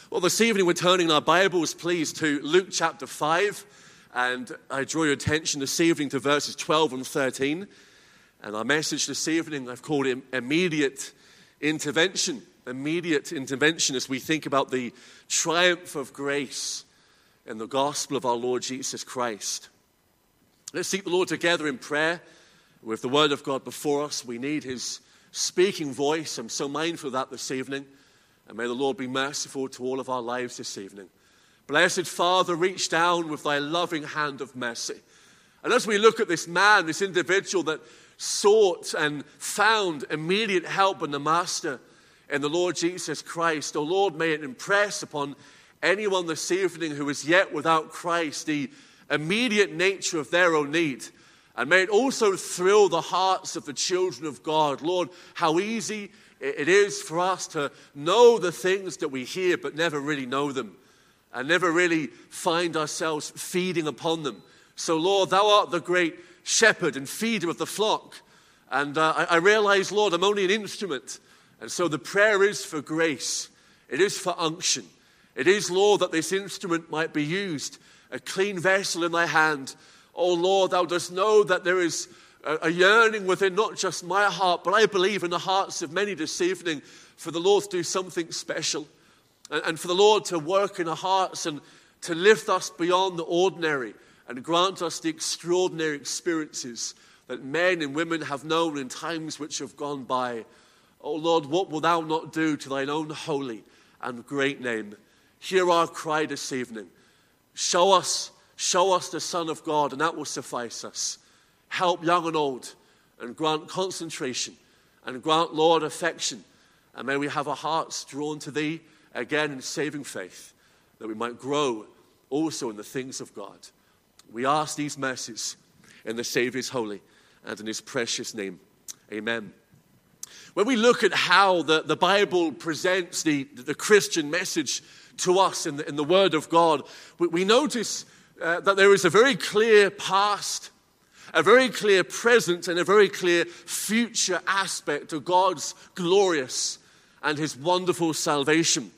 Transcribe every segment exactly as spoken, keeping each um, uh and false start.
Well, this evening we're turning our Bibles, please, to Luke chapter five. And I draw your attention this evening to verses twelve and thirteen. And our message this evening, I've called it immediate intervention. Immediate intervention as we think about the triumph of grace in the gospel of our Lord Jesus Christ. Let's seek the Lord together in prayer with the word of God before us. We need his speaking voice. I'm so mindful of that this evening. And may the Lord be merciful to all of our lives this evening. Blessed Father, reach down with thy loving hand of mercy. And as we look at this man, this individual that sought and found immediate help in the Master, in the Lord Jesus Christ, oh Lord, may it impress upon anyone this evening who is yet without Christ the immediate nature of their own need. And may it also thrill the hearts of the children of God. Lord, how easy it is for us to know the things that we hear but never really know them and never really find ourselves feeding upon them. So Lord, thou art the great shepherd and feeder of the flock. And uh, I, I realize, Lord, I'm only an instrument. And so the prayer is for grace. It is for unction. It is, Lord, that this instrument might be used, a clean vessel in thy hand. Oh Lord, thou dost know that there is a yearning within not just my heart, but I believe in the hearts of many this evening for the Lord to do something special and for the Lord to work in our hearts and to lift us beyond the ordinary and grant us the extraordinary experiences that men and women have known in times which have gone by. Oh Lord, what wilt thou not do to thine own holy and great name? Hear our cry this evening. Show us, show us the Son of God, and that will suffice us. Help young and old, and grant concentration, and grant, Lord, affection. And may we have our hearts drawn to thee again in saving faith, that we might grow also in the things of God. We ask these mercies in the Saviour's holy and in his precious name. Amen. When we look at how the, the Bible presents the, the Christian message to us in the, in the Word of God, we, we notice uh, that there is a very clear past, a very clear present, and a very clear future aspect of God's glorious and his wonderful salvation.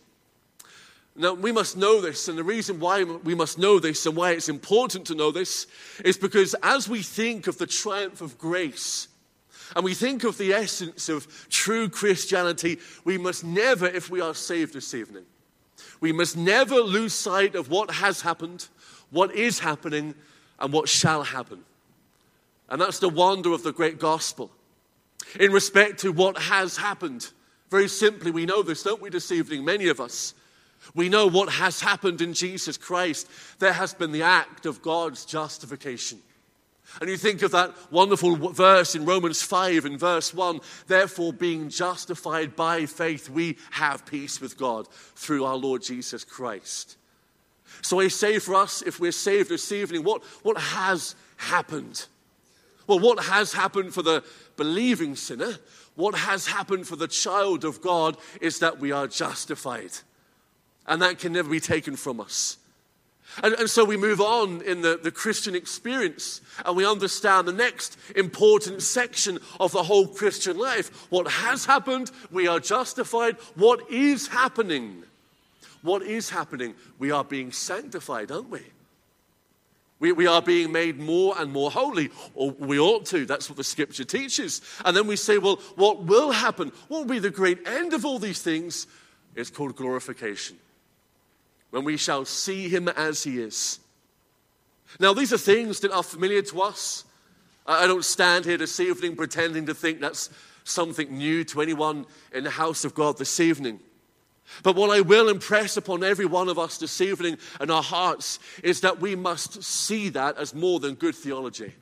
Now, we must know this, and the reason why we must know this and why it's important to know this is because as we think of the triumph of grace and we think of the essence of true Christianity, we must never, if we are saved this evening, we must never lose sight of what has happened, what is happening, and what shall happen. And that's the wonder of the great gospel. In respect to what has happened, very simply, we know this, don't we, this evening, many of us. We know what has happened in Jesus Christ. There has been the act of God's justification. And you think of that wonderful verse in Romans five and verse one, therefore being justified by faith, we have peace with God through our Lord Jesus Christ. So I say for us, if we're saved this evening, what, what has happened? Well, what has happened for the believing sinner, what has happened for the child of God is that we are justified. And that can never be taken from us. And, and so we move on in the, the Christian experience and we understand the next important section of the whole Christian life. What has happened, we are justified. What is happening? What is happening? We are being sanctified, aren't we? We, we are being made more and more holy, or we ought to. That's what the scripture teaches. And then we say, well, what will happen? What will be the great end of all these things? It's called glorification. When we shall see him as he is. Now, these are things that are familiar to us. I don't stand here this evening pretending to think that's something new to anyone in the house of God this evening. But what I will impress upon every one of us this evening in our hearts is that we must see that as more than good theology.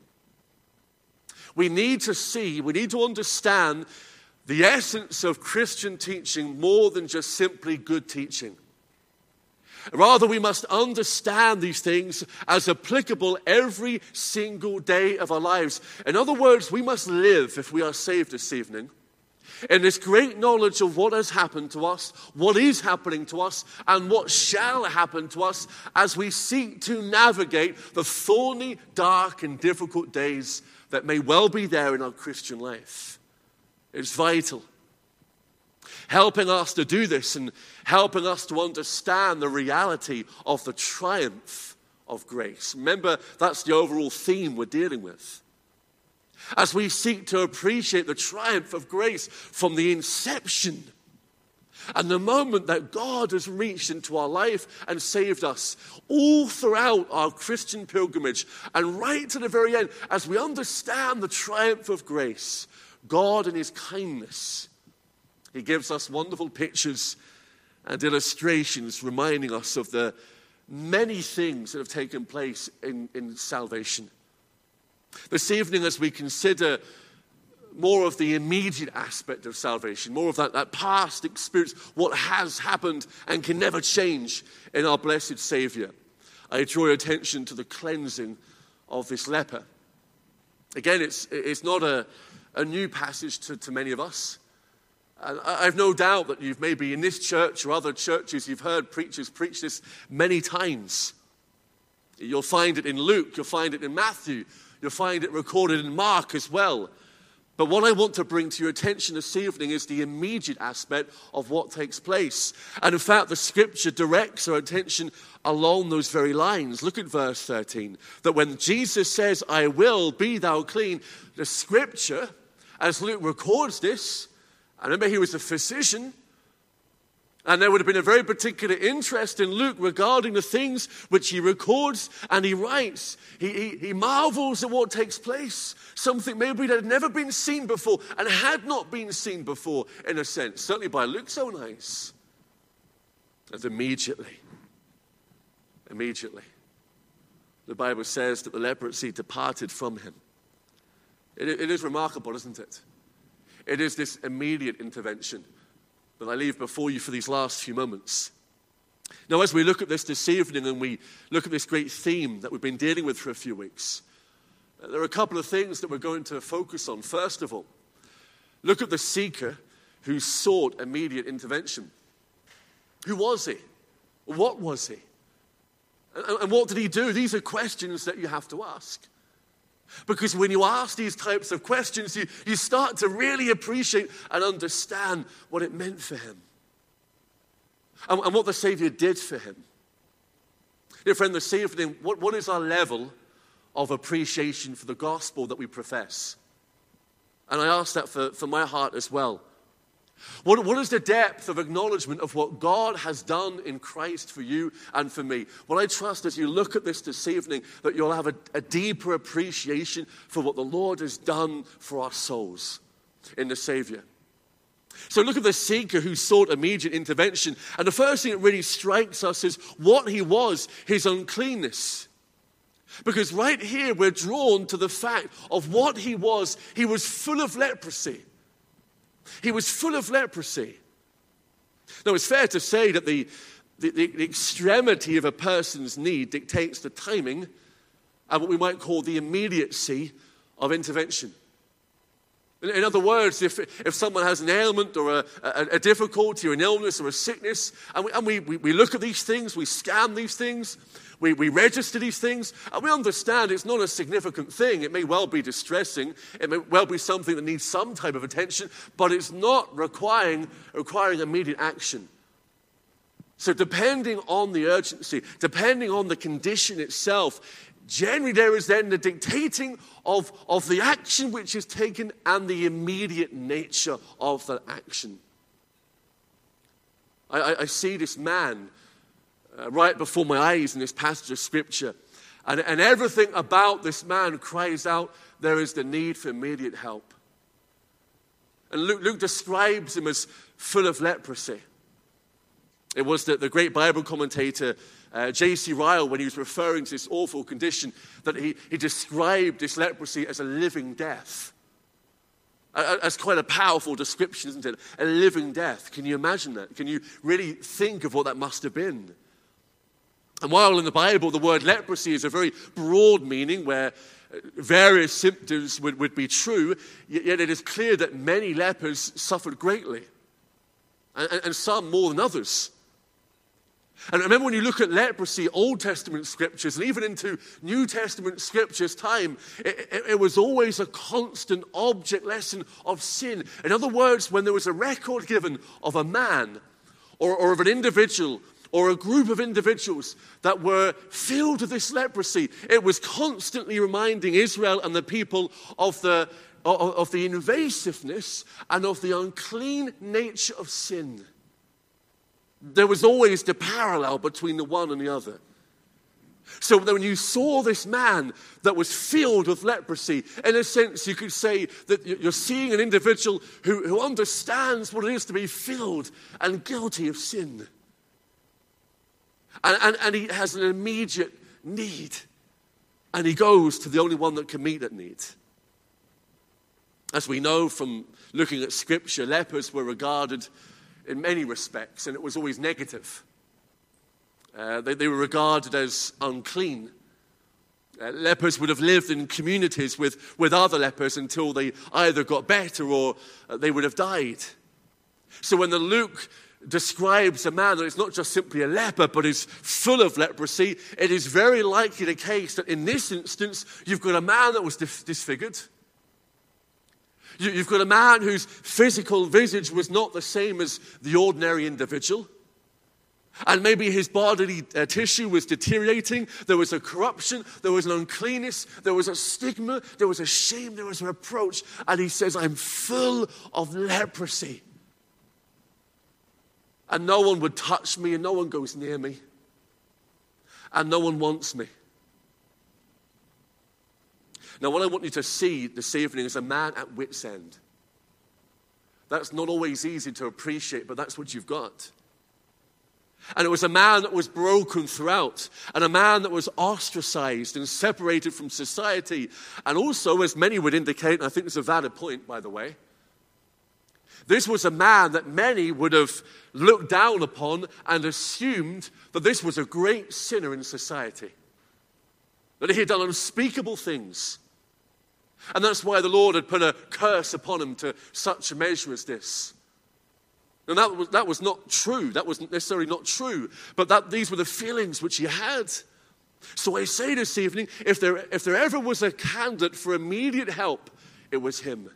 We need to see, we need to understand the essence of Christian teaching more than just simply good teaching. Rather, we must understand these things as applicable every single day of our lives. In other words, we must live, if we are saved this evening, in this great knowledge of what has happened to us, what is happening to us, and what shall happen to us as we seek to navigate the thorny, dark, and difficult days that may well be there in our Christian life. It's vital. helping us to do this and helping us to understand the reality of the triumph of grace. Remember, that's the overall theme we're dealing with. As we seek to appreciate the triumph of grace from the inception and the moment that God has reached into our life and saved us, all throughout our Christian pilgrimage and right to the very end, as we understand the triumph of grace, God in his kindness, he gives us wonderful pictures and illustrations reminding us of the many things that have taken place in, in salvation. This evening, as we consider more of the immediate aspect of salvation, more of that, that past experience, what has happened and can never change in our blessed Savior, I draw your attention to the cleansing of this leper. Again, it's, it's not a, a new passage to, to many of us. And I have no doubt that you've maybe in this church or other churches, you've heard preachers preach this many times. You'll find it in Luke, you'll find it in Matthew, you'll find it recorded in Mark as well. But what I want to bring to your attention this evening is the immediate aspect of what takes place. And in fact, the scripture directs our attention along those very lines. Look at verse thirteen. That when Jesus says, I will, be thou clean, the scripture, as Luke records this, I remember he was a physician, and there would have been a very particular interest in Luke regarding the things which he records and he writes. He, he, he marvels at what takes place, something maybe that had never been seen before and had not been seen before, in a sense, certainly by Luke's own eyes. And immediately, immediately, the Bible says that the leprosy departed from him. It, it is remarkable, isn't it? It is this immediate intervention that I leave before you for these last few moments. Now, as we look at this this evening and we look at this great theme that we've been dealing with for a few weeks, there are a couple of things that we're going to focus on. First of all, look at the seeker who sought immediate intervention. Who was he? What was he? And, and what did he do? These are questions that you have to ask. Because when you ask these types of questions, you, you start to really appreciate and understand what it meant for him. And, and what the Savior did for him. Dear friend, this evening, what, what is our level of appreciation for the gospel that we profess? And I ask that for, for my heart as well. What, what is the depth of acknowledgement of what God has done in Christ for you and for me? Well, I trust as you look at this this evening that you'll have a, a deeper appreciation for what the Lord has done for our souls in the Savior. So look at the seeker who sought immediate intervention. And the first thing that really strikes us is what he was, his uncleanness. Because right here we're drawn to the fact of what he was. He was full of leprosy. He was full of leprosy. Now, it's fair to say that the, the, the extremity of a person's need dictates the timing and what we might call the immediacy of intervention. In, in other words, if, if someone has an ailment or a, a, a difficulty or an illness or a sickness, and, we, and we, we, we look at these things, we scan these things, We, we register these things, and we understand it's not a significant thing. It may well be distressing. It may well be something that needs some type of attention, but it's not requiring, requiring immediate action. So depending on the urgency, depending on the condition itself, generally there is then the dictating of, of the action which is taken and the immediate nature of that action. I, I, I see this man Uh, right before my eyes in this passage of Scripture. And, and everything about this man cries out, there is the need for immediate help. And Luke, Luke describes him as full of leprosy. It was the, the great Bible commentator, uh, J C Ryle, when he was referring to this awful condition, that he, he described this leprosy as a living death. Uh, that's quite a powerful description, isn't it? A living death. Can you imagine that? Can you really think of what that must have been? And while in the Bible the word leprosy is a very broad meaning where various symptoms would, would be true, yet it is clear that many lepers suffered greatly, and, and some more than others. And remember, when you look at leprosy, Old Testament scriptures, and even into New Testament scriptures time, it, it, it was always a constant object lesson of sin. In other words, when there was a record given of a man or, or of an individual or a group of individuals that were filled with this leprosy, it was constantly reminding Israel and the people of the, of, of the invasiveness and of the unclean nature of sin. There was always the parallel between the one and the other. So when you saw this man that was filled with leprosy, in a sense you could say that you're seeing an individual who, who understands what it is to be filled and guilty of sin. And, and, and he has an immediate need. And he goes to the only one that can meet that need. As we know from looking at Scripture, lepers were regarded in many respects, and it was always negative. Uh, they, they were regarded as unclean. Uh, lepers would have lived in communities with, with other lepers until they either got better or uh, they would have died. So when the Luke describes a man that is not just simply a leper, but is full of leprosy, it is very likely the case that in this instance, you've got a man that was dis- disfigured. You've got a man whose physical visage was not the same as the ordinary individual. And maybe his bodily uh, tissue was deteriorating. There was a corruption. There was an uncleanness. There was a stigma. There was a shame. There was a reproach. And he says, I'm full of leprosy. And no one would touch me, and no one goes near me. And no one wants me. Now, what I want you to see this evening is a man at wit's end. That's not always easy to appreciate, but that's what you've got. And it was a man that was broken throughout, and a man that was ostracized and separated from society. And also, as many would indicate, and I think it's a valid point, by the way, this was a man that many would have looked down upon and assumed that this was a great sinner in society, that he had done unspeakable things. And that's why the Lord had put a curse upon him to such a measure as this. And that was, that was not true. That wasn't necessarily not true. But that these were the feelings which he had. So I say this evening, if there, if there ever was a candidate for immediate help, it was him.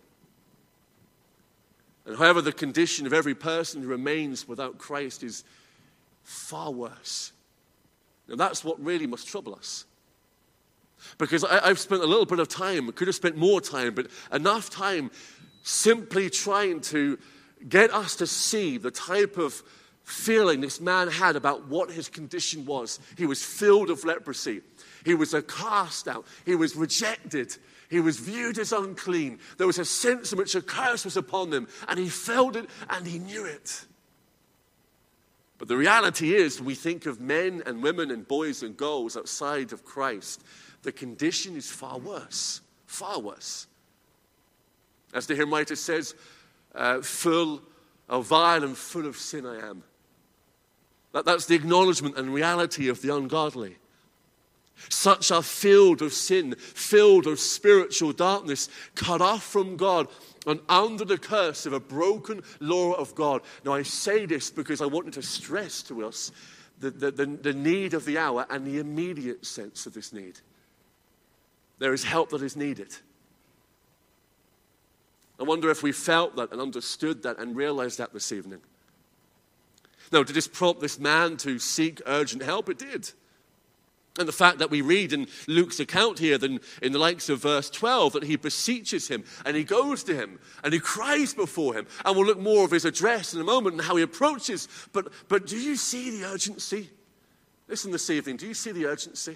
And however, the condition of every person who remains without Christ is far worse. And that's what really must trouble us. Because I, I've spent a little bit of time, I could have spent more time, but enough time simply trying to get us to see the type of feeling this man had about what his condition was. He was filled with leprosy. He was a cast out. He was rejected. He was viewed as unclean. There was a sense in which a curse was upon him, and he felt it and he knew it. But the reality is, when we think of men and women and boys and girls outside of Christ, the condition is far worse, far worse. As the hymn writer says, uh, full of vile and full of sin I am. That, that's the acknowledgement and reality of the ungodly. Such are filled of sin, filled of spiritual darkness, cut off from God and under the curse of a broken law of God. Now I say this because I wanted to stress to us the, the, the, the need of the hour and the immediate sense of this need. There is help that is needed. I wonder if we felt that and understood that and realized that this evening. Now, did this prompt this man to seek urgent help? It did. And the fact that we read in Luke's account here, then in the likes of verse twelve, that he beseeches him and he goes to him and he cries before him. And we'll look more of his address in a moment and how he approaches. But, but do you see the urgency? Listen this evening, do you see the urgency?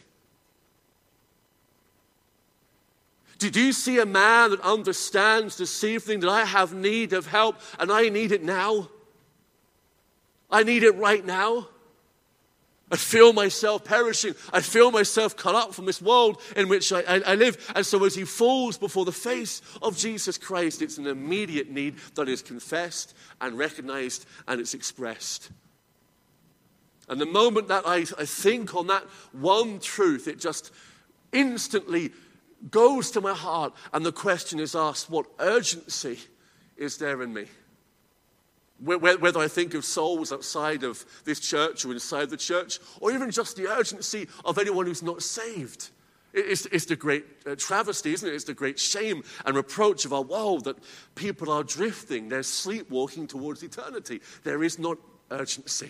Do you see a man that understands this evening that I have need of help and I need it now? I need it right now. I feel myself perishing. I feel myself cut up from this world in which I, I, I live. And so as he falls before the face of Jesus Christ, it's an immediate need that is confessed and recognized and it's expressed. And the moment that I, I think on that one truth, it just instantly goes to my heart, and the question is asked, what urgency is there in me? Whether I think of souls outside of this church or inside the church, or even just the urgency of anyone who's not saved. It's, it's the great uh, travesty, isn't it? It's the great shame and reproach of our world that people are drifting. They're sleepwalking towards eternity. There is not urgency.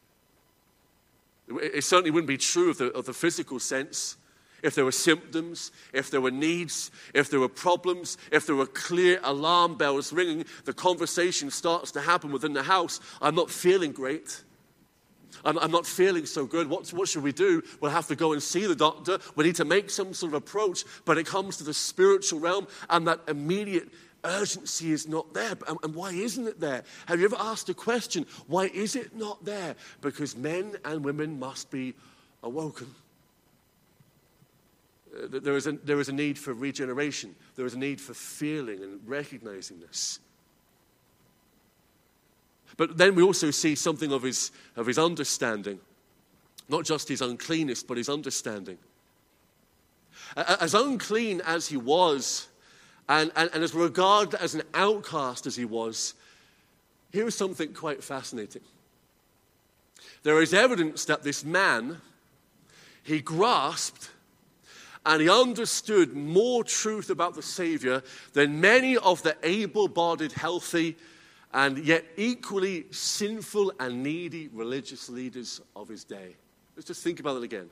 It, it certainly wouldn't be true of the, of the physical sense. If there were symptoms, if there were needs, if there were problems, if there were clear alarm bells ringing, the conversation starts to happen within the house. I'm not feeling great. I'm, I'm not feeling so good. What, what should we do? We'll have to go and see the doctor. We need to make some sort of approach. But it comes to the spiritual realm, and that immediate urgency is not there. And, and why isn't it there? Have you ever asked the question, why is it not there? Because men and women must be awoken. Uh, there, is a, there is a need for regeneration. There is a need for feeling and recognizing this. But then we also see something of his, of his understanding. Not just his uncleanness, but his understanding. As unclean as he was, and, and, and as regarded as an outcast as he was, here is something quite fascinating. There is evidence that this man, he grasped and he understood more truth about the Savior than many of the able-bodied, healthy, and yet equally sinful and needy religious leaders of his day. Let's just think about it again.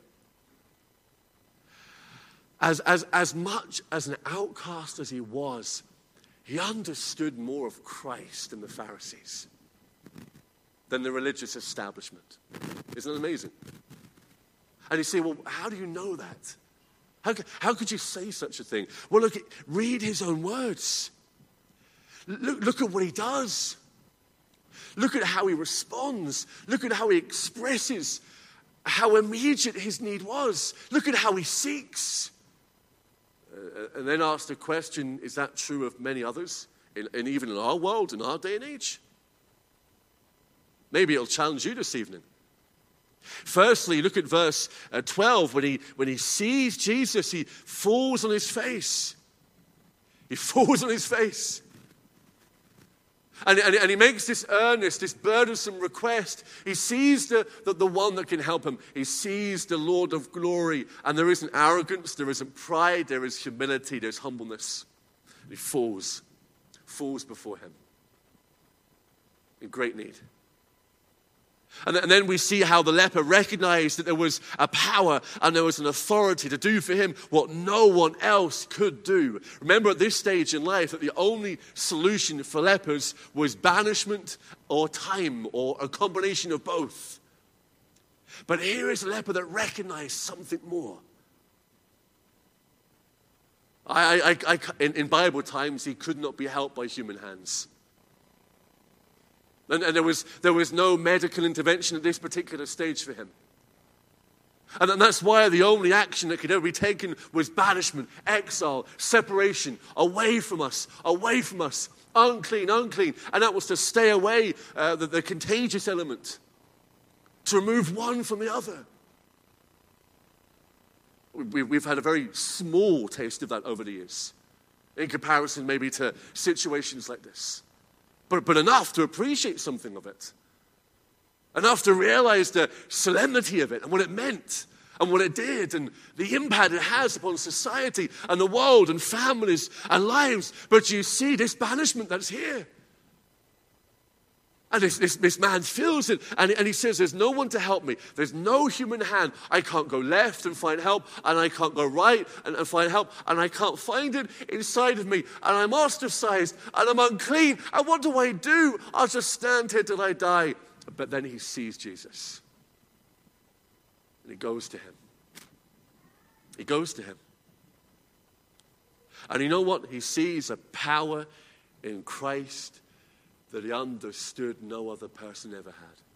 As, as, as much as an outcast as he was, he understood more of Christ than the Pharisees, than the religious establishment. Isn't that amazing? And you say, well, how do you know that? How, how could you say such a thing? Well, look, read his own words. Look, look at what he does. Look at how he responds. Look at how he expresses how immediate his need was. Look at how he seeks. Uh, and then ask the question, is that true of many others? In, and even in our world, in our day and age? Maybe it'll challenge you this evening. Firstly, look at verse uh, twelve. When he, when he sees Jesus, he falls on his face. He falls on his face. And, and, and he makes this earnest, this burdensome request. He sees the, the, the one that can help him. He sees the Lord of glory. And there isn't arrogance, there isn't pride, there is humility, there's humbleness. He falls, falls before him in great need. And, and then we see how the leper recognized that there was a power and there was an authority to do for him what no one else could do. Remember at this stage in life that the only solution for lepers was banishment or time or a combination of both. But here is a leper that recognized something more. I, I, I, in, in Bible times, he could not be helped by human hands. And, and there was there was no medical intervention at this particular stage for him. And, and that's why the only action that could ever be taken was banishment, exile, separation, away from us, away from us, unclean, unclean. And that was to stay away, uh, the, the contagious element, to remove one from the other. We, we've had a very small taste of that over the years, in comparison maybe to situations like this. But, but enough to appreciate something of it. Enough to realize the solemnity of it and what it meant and what it did and the impact it has upon society and the world and families and lives. But you see this banishment that's here. And this, this, this man feels it, and, and he says, there's no one to help me. There's no human hand. I can't go left and find help, and I can't go right and, and find help, and I can't find it inside of me, and I'm ostracized, and I'm unclean. And what do I do? I'll just stand here till I die. But then he sees Jesus, and he goes to him. He goes to him. And you know what? He sees a power in Christ that he understood no other person ever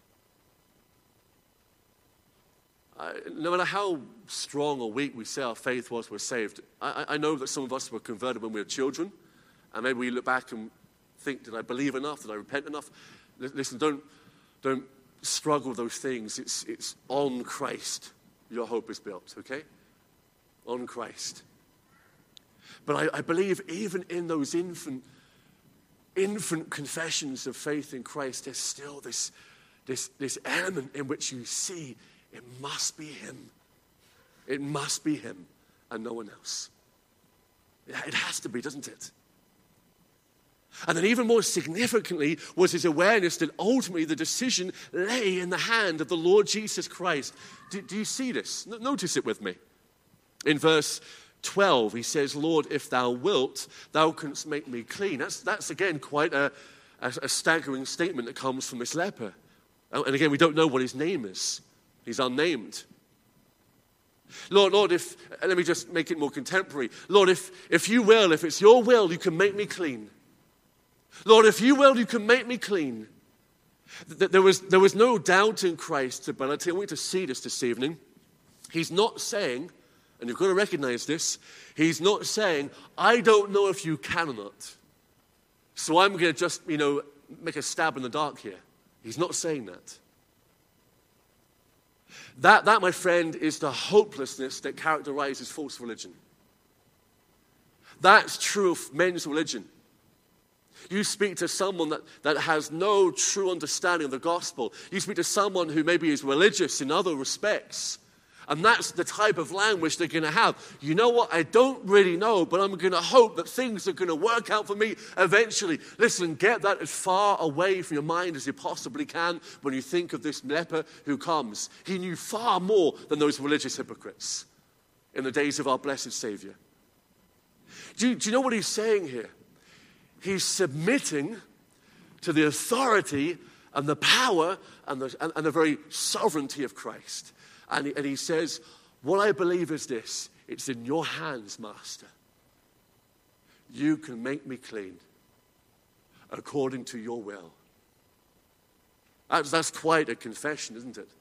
had. I, no matter how strong or weak we say our faith was, we're saved. I, I know that some of us were converted when we were children, and maybe we look back and think, did I believe enough? Did I repent enough? Listen, don't, don't struggle with those things. It's, it's on Christ your hope is built, okay? On Christ. But I, I believe even in those infant infant confessions of faith in Christ, there's still this, this, this element in which you see it must be him. It must be him and no one else. It has to be, doesn't it? And then even more significantly was his awareness that ultimately the decision lay in the hand of the Lord Jesus Christ. Do, do you see this? Notice it with me. In verse twelve, he says, Lord, if thou wilt, thou canst make me clean. That's, that's again, quite a, a, a staggering statement that comes from this leper. And again, we don't know what his name is. He's unnamed. Lord, Lord, if, let me just make it more contemporary. Lord, if, if you will, if it's your will, you can make me clean. Lord, if you will, you can make me clean. There was, there was no doubt in Christ's ability. I want you to see this this evening. He's not saying, and you've got to recognize this, he's not saying, I don't know if you can or not, so I'm going to just, you know, make a stab in the dark here. He's not saying that. That, that, my friend, is the hopelessness that characterizes false religion. That's true of men's religion. You speak to someone that, that has no true understanding of the gospel. You speak to someone who maybe is religious in other respects. And that's the type of language they're going to have. You know what? I don't really know, but I'm going to hope that things are going to work out for me eventually. Listen, get that as far away from your mind as you possibly can when you think of this leper who comes. He knew far more than those religious hypocrites in the days of our blessed Savior. Do you, do you know what he's saying here? He's submitting to the authority and the power and the, and, and the very sovereignty of Christ. And he, and he says, what I believe is this. It's in your hands, Master. You can make me clean according to your will. That's, that's quite a confession, isn't it?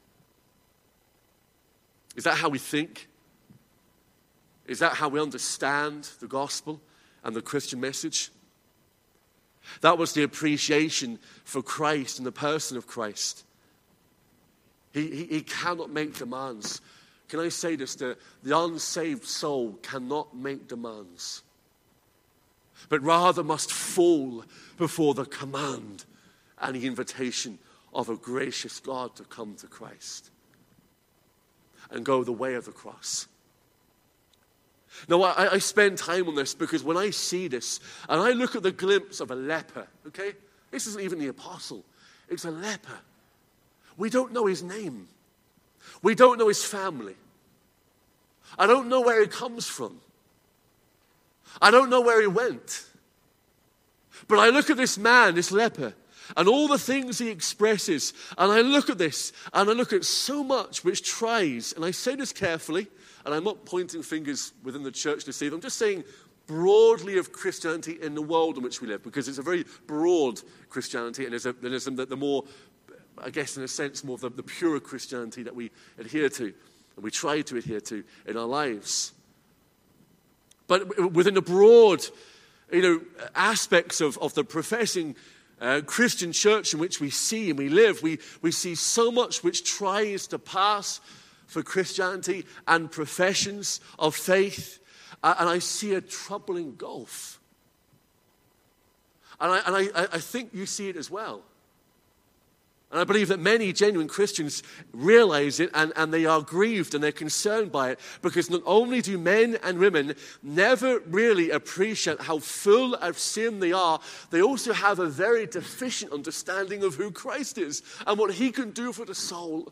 Is that how we think? Is that how we understand the gospel and the Christian message? That was the appreciation for Christ and the person of Christ. He, he, he cannot make demands. Can I say this? The, the unsaved soul cannot make demands, but rather must fall before the command and the invitation of a gracious God to come to Christ and go the way of the cross. Now, I, I spend time on this because when I see this and I look at the glimpse of a leper, okay? This isn't even the apostle. It's a leper. We don't know his name. We don't know his family. I don't know where he comes from. I don't know where he went. But I look at this man, this leper, and all the things he expresses, and I look at this, and I look at so much which tries, and I say this carefully, and I'm not pointing fingers within the church this evening, I'm just saying broadly of Christianity in the world in which we live, because it's a very broad Christianity, and there's, a, there's a, the more, I guess in a sense, more of the, the purer Christianity that we adhere to, and we try to adhere to in our lives. But within the broad, you know, aspects of, of the professing uh, Christian church in which we see and we live, we, we see so much which tries to pass for Christianity and professions of faith, uh, and I see a troubling gulf. And, I, and I, I think you see it as well. And I believe that many genuine Christians realize it, and, and they are grieved and they're concerned by it, because not only do men and women never really appreciate how full of sin they are, they also have a very deficient understanding of who Christ is and what he can do for the soul.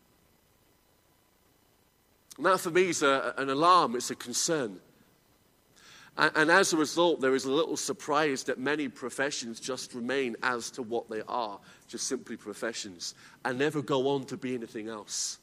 And that for me is a, an alarm, it's a concern. And, and as a result, there is a little surprise that many professions just remain as to what they are, just simply professions, and never go on to be anything else.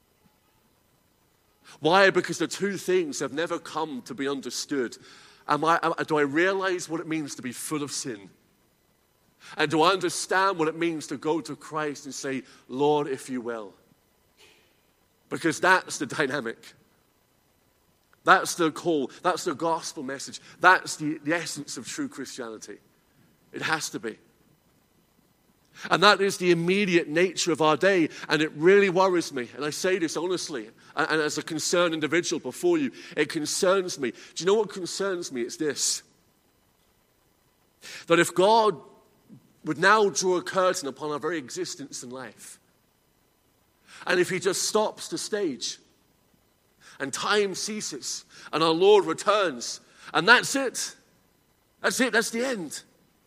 Why? Because the two things have never come to be understood. Am I, do I realize what it means to be full of sin? And do I understand what it means to go to Christ and say, Lord, if you will? Because that's the dynamic. That's the call. That's the gospel message. That's the, the essence of true Christianity. It has to be. And that is the immediate nature of our day. And it really worries me. And I say this honestly, and, and as a concerned individual before you, it concerns me. Do you know what concerns me? It's this. That if God would now draw a curtain upon our very existence in life, and if he just stops the stage, and time ceases, and our Lord returns, and that's it. That's it, that's the end.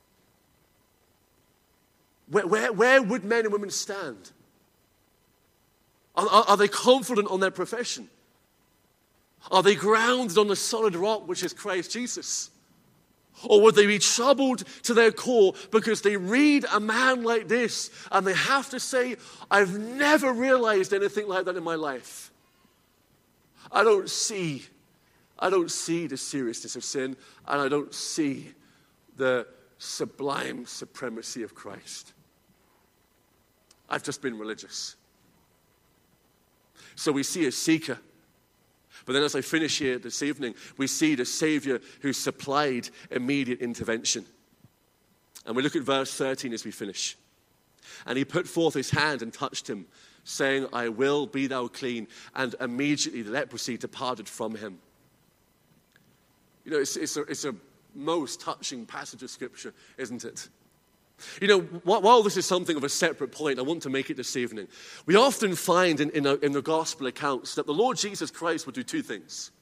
Where, where, where would men and women stand? Are, are, are they confident on their profession? Are they grounded on the solid rock, which is Christ Jesus? Or would they be troubled to their core because they read a man like this and they have to say, I've never realized anything like that in my life. I don't see, I don't see the seriousness of sin, and I don't see the sublime supremacy of Christ. I've just been religious. So we see a seeker. But then as I finish here this evening, we see the Savior who supplied immediate intervention. And we look at verse thirteen as we finish. And he put forth his hand and touched him, saying, I will, be thou clean. And immediately the leprosy departed from him. You know, it's, it's, a, it's a most touching passage of Scripture, isn't it? You know, while this is something of a separate point, I want to make it this evening. We often find in, in, a, in the gospel accounts that the Lord Jesus Christ will do two things.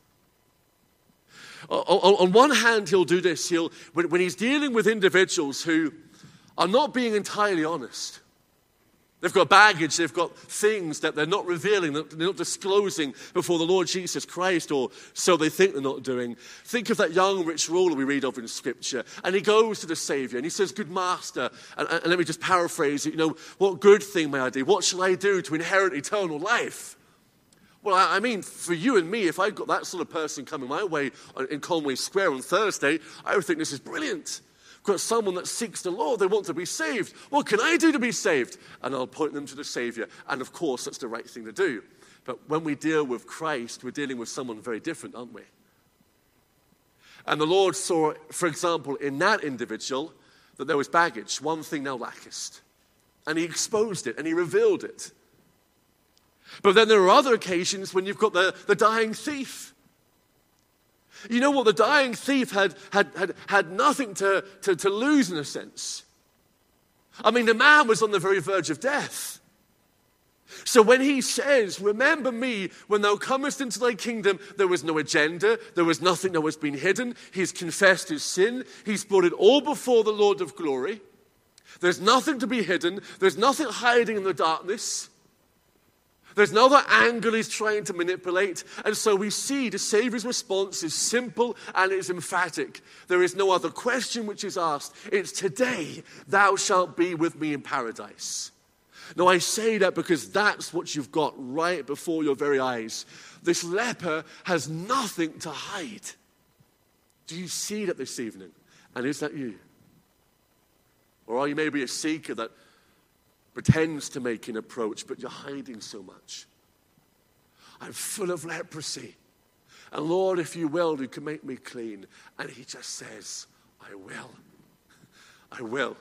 On, on one hand, he'll do this. He'll, when, when he's dealing with individuals who are not being entirely honest. They've got baggage, they've got things that they're not revealing, that they're not disclosing before the Lord Jesus Christ, or so they think they're not doing. Think of that young rich ruler we read of in Scripture, and he goes to the Savior, and he says, good master, and, and let me just paraphrase it, you know, what good thing may I do? What shall I do to inherit eternal life? Well, I, I mean, for you and me, if I've got that sort of person coming my way in Conway Square on Thursday, I would think this is brilliant. Got someone that seeks the Lord, they want to be saved. What can I do to be saved? And I'll point them to the Savior. And of course, that's the right thing to do. But when we deal with Christ, we're dealing with someone very different, aren't we? And the Lord saw, for example, in that individual, that there was baggage. One thing thou lackest. And he exposed it, and he revealed it. But then there are other occasions when you've got the, the dying thief. You know what? The dying thief had, had, had, had nothing to, to, to lose in a sense. I mean, the man was on the very verge of death. So when he says, remember me when thou comest into thy kingdom, there was no agenda. There was nothing that was being hidden. He's confessed his sin. He's brought it all before the Lord of glory. There's nothing to be hidden. There's nothing hiding in the darkness. There's no other angle he's trying to manipulate. And so we see the Savior's response is simple and it's emphatic. There is no other question which is asked. It's today thou shalt be with me in paradise. Now I say that because that's what you've got right before your very eyes. This leper has nothing to hide. Do you see that this evening? And is that you? Or are you maybe a seeker that pretends to make an approach, but you're hiding so much? I'm full of leprosy. And Lord, if you will, you can make me clean. And he just says, I will. I will.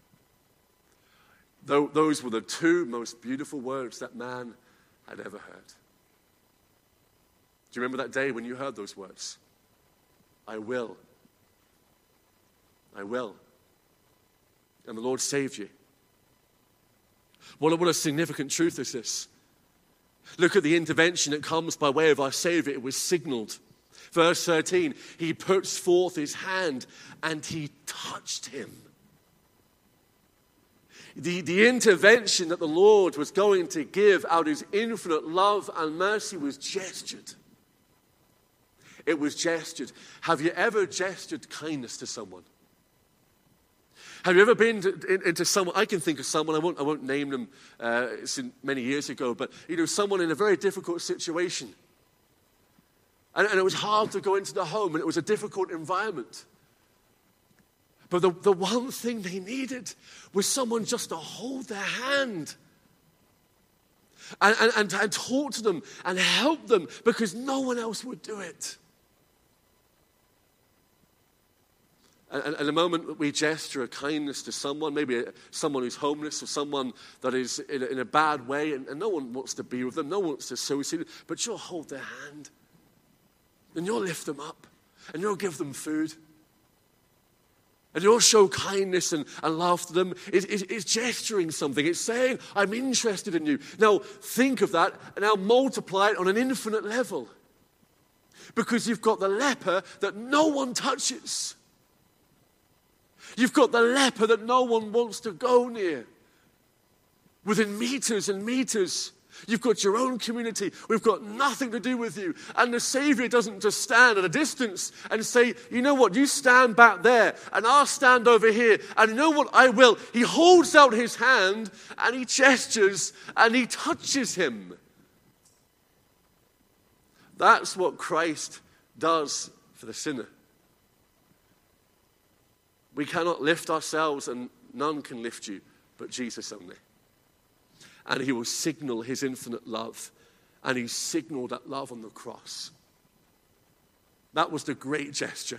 Though those were the two most beautiful words that man had ever heard. Do you remember that day when you heard those words? I will. I will. And the Lord saved you. What a, what a significant truth is this. Look at the intervention that comes by way of our Savior. It was signaled. Verse thirteen, he puts forth his hand and he touched him. The, the intervention that the Lord was going to give out of his infinite love and mercy was gestured. It was gestured. Have you ever gestured kindness to someone? Have you ever been to, in, into someone, I can think of someone, I won't, I won't name them, uh, it's many years ago, but you know, someone in a very difficult situation. And, and it was hard to go into the home, and it was a difficult environment. But the, the one thing they needed was someone just to hold their hand and, and, and, and talk to them and help them because no one else would do it. And, and the moment that we gesture a kindness to someone, maybe a, someone who's homeless or someone that is in a, in a bad way, and, and no one wants to be with them, no one wants to associate with them, but you'll hold their hand and you'll lift them up and you'll give them food. and you'll show kindness and, and love to them, it, it, it's gesturing something. It's saying, I'm interested in you. Now, think of that, and now multiply it on an infinite level. Because you've got the leper that no one touches. You've got the leper that no one wants to go near. Within meters and meters. You've got your own community. We've got nothing to do with you. And the Savior doesn't just stand at a distance and say, you know what, you stand back there and I'll stand over here. And you know what, I will. He holds out his hand and he gestures and he touches him. That's what Christ does for the sinner. We cannot lift ourselves and none can lift you but Jesus only. And he will signal his infinite love. And he signaled that love on the cross. That was the great gesture.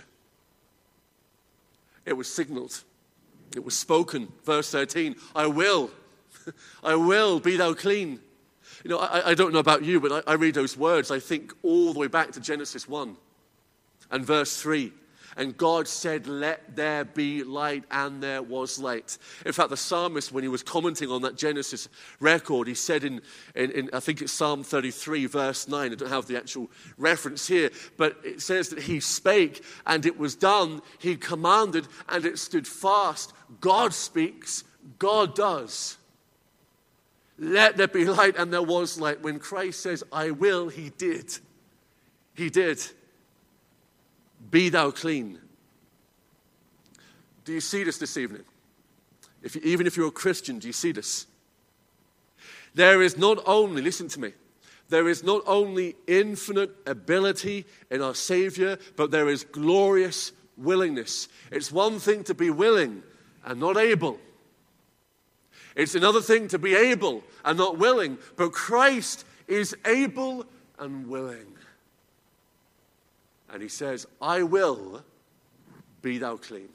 It was signaled. It was spoken. Verse thirteen, I will. I will, be thou clean. You know, I, I don't know about you, but I, I read those words. I think all the way back to Genesis one and verse three. And God said, let there be light, and there was light. In fact, the psalmist, when he was commenting on that Genesis record, he said in, in, in, I think it's Psalm thirty-three, verse nine, I don't have the actual reference here, but it says that he spake, and it was done. He commanded, and it stood fast. God speaks, God does. Let there be light, and there was light. When Christ says, I will, he did. He did. Be thou clean. Do you see this this evening? If you, even if you're a Christian, do you see this? There is not only, listen to me, there is not only infinite ability in our Savior, but there is glorious willingness. It's one thing to be willing and not able. It's another thing to be able and not willing, but Christ is able and willing. And he says, I will, be thou clean.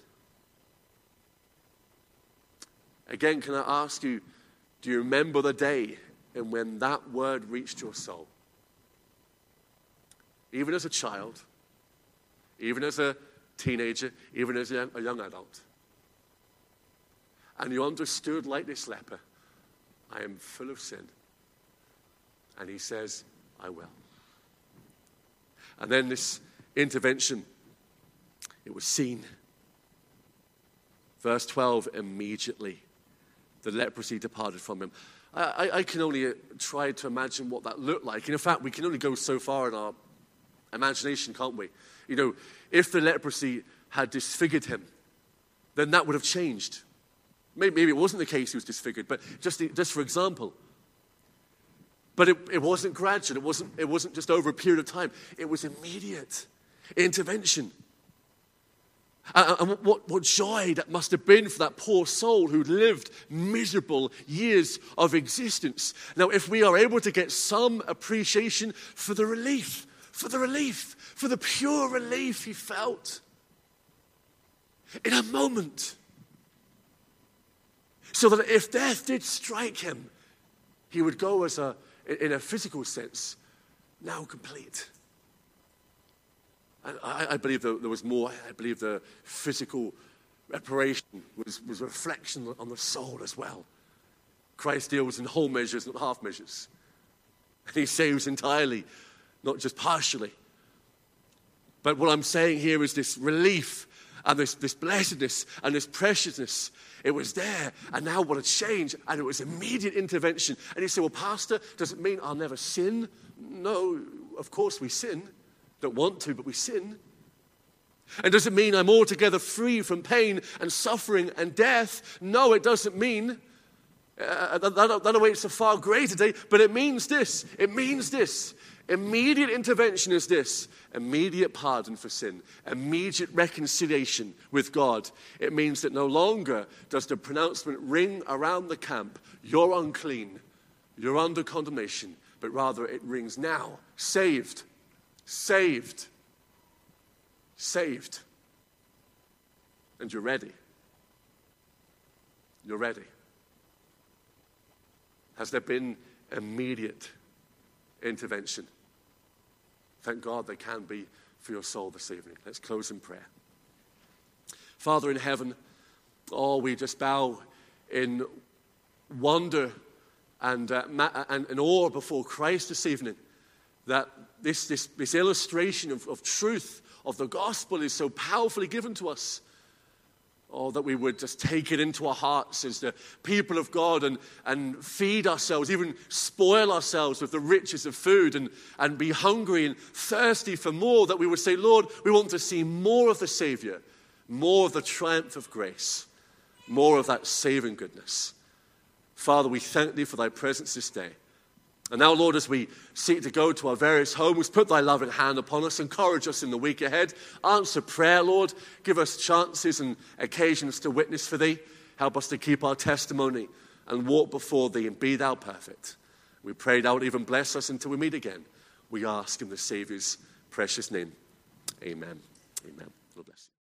Again, can I ask you, do you remember the day and when that word reached your soul? Even as a child, even as a teenager, even as a young adult. And you understood like this leper, I am full of sin. And he says, I will. And then this intervention, it was seen. Verse twelve, immediately the leprosy departed from him. I, I, I can only try to imagine what that looked like. And in fact, we can only go so far in our imagination, can't we? You know, if the leprosy had disfigured him, then that would have changed. Maybe, maybe it wasn't the case he was disfigured, but just, just for example. But it, it wasn't gradual. It wasn't, it wasn't just over a period of time. It was immediate intervention. And, and what, what joy that must have been for that poor soul who'd lived miserable years of existence. Now, if we are able to get some appreciation for the relief, for the relief, for the pure relief he felt in a moment. So that if death did strike him, he would go as a, in a physical sense, now complete. And I, I believe there, there was more. I believe the physical reparation was, was a reflection on the soul as well. Christ deals in whole measures, not half measures. And he saves entirely, not just partially. But what I'm saying here is this relief and this, this blessedness and this preciousness. It was there, and now what a change, and it was immediate intervention. And you say, well, Pastor, does it mean I'll never sin? No, of course we sin. Don't want to, but we sin. And does it mean I'm altogether free from pain and suffering and death? No, it doesn't mean. Uh, that, that, that awaits a far greater day, but it means this. It means this. Immediate intervention is this. Immediate pardon for sin. Immediate reconciliation with God. It means that no longer does the pronouncement ring around the camp, you're unclean, you're under condemnation, but rather it rings now, saved, saved, saved. And you're ready. You're ready. Has there been immediate intervention? Thank God there can be for your soul this evening. Let's close in prayer. Father in heaven, oh, we just bow in wonder and, uh, ma- and, and awe before Christ this evening, that this, this, this illustration of, of truth, of the gospel is so powerfully given to us. Oh, that we would just take it into our hearts as the people of God and, and feed ourselves, even spoil ourselves with the riches of food and, and be hungry and thirsty for more, that we would say, Lord, we want to see more of the Savior, more of the triumph of grace, more of that saving goodness. Father, we thank thee for thy presence this day. And now, Lord, as we seek to go to our various homes, put thy loving hand upon us, encourage us in the week ahead, answer prayer, Lord, give us chances and occasions to witness for thee, help us to keep our testimony and walk before thee and be thou perfect. We pray thou would even bless us until we meet again. We ask in the Savior's precious name. Amen. Amen. God bless you.